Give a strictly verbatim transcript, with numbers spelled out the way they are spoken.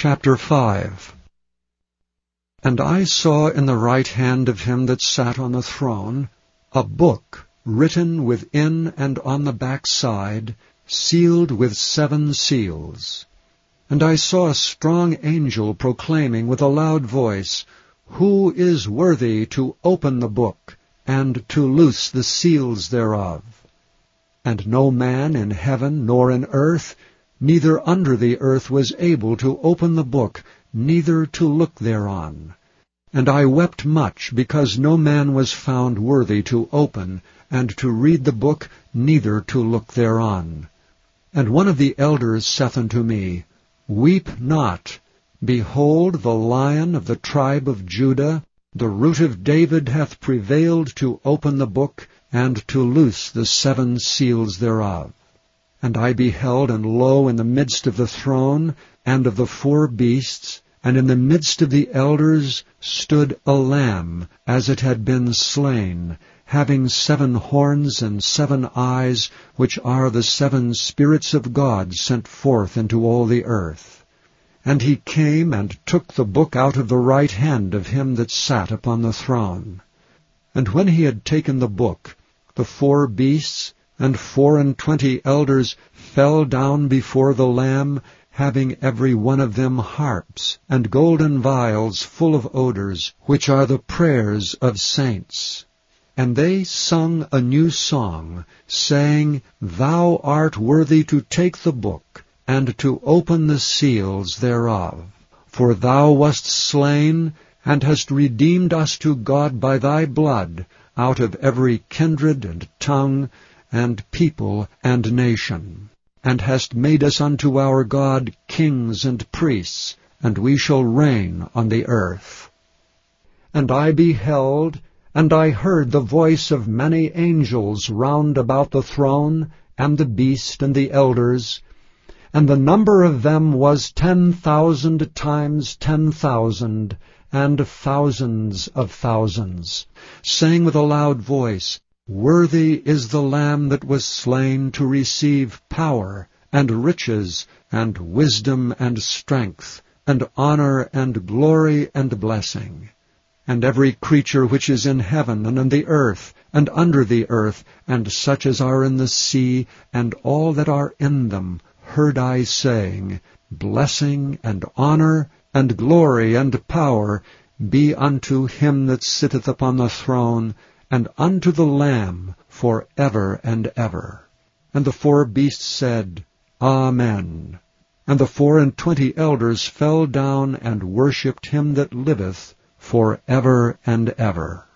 Chapter five. And I saw in the right hand of him that sat on the throne a book written within and on the back side, sealed with seven seals. And I saw a strong angel proclaiming with a loud voice, Who is worthy to open the book, and to loose the seals thereof? And no man in heaven nor in earth, neither under the earth, was able to open the book, neither to look thereon. And I wept much, because no man was found worthy to open, and to read the book, neither to look thereon. And one of the elders saith unto me, Weep not. Behold, the Lion of the tribe of Judah, the Root of David, hath prevailed to open the book, and to loose the seven seals thereof. And I beheld, and lo, in the midst of the throne, and of the four beasts, and in the midst of the elders, stood a lamb, as it had been slain, having seven horns and seven eyes, which are the seven spirits of God sent forth into all the earth. And he came and took the book out of the right hand of him that sat upon the throne. And when he had taken the book, the four beasts and four and twenty elders fell down before the Lamb, having every one of them harps, and golden vials full of odors, which are the prayers of saints. And they sung a new song, saying, Thou art worthy to take the book, and to open the seals thereof. For thou wast slain, and hast redeemed us to God by thy blood, out of every kindred and tongue, and people and nation, and hast made us unto our God kings and priests, and we shall reign on the earth. And I beheld, and I heard the voice of many angels round about the throne, and the beast and the elders, and the number of them was ten thousand times ten thousand, and thousands of thousands, saying with a loud voice, Worthy is the Lamb that was slain to receive power, and riches, and wisdom, and strength, and honor, and glory, and blessing. And every creature which is in heaven, and on the earth, and under the earth, and such as are in the sea, and all that are in them, heard I saying, Blessing, and honor, and glory, and power be unto him that sitteth upon the throne, and unto the Lamb for ever and ever. And the four beasts said, Amen. And the four and twenty elders fell down and worshipped him that liveth for ever and ever.